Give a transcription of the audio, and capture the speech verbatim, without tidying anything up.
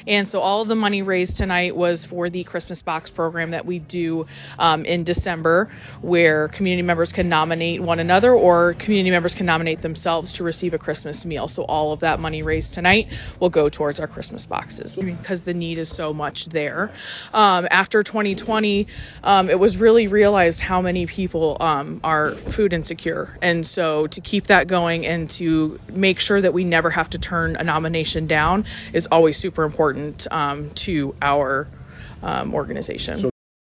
And so all of the money raised tonight was for the Christmas box program that we do um, in December, where community members can nominate one another or community members can nominate themselves to receive a Christmas meal. So all of that money raised tonight will go towards our Christmas boxes because the need is so much there. Um, after twenty twenty, um, it was really realized how many people um, are food insecure. And so to keep that going and to make sure that we never have to turn a nomination down is always super important um, to our um, organization. So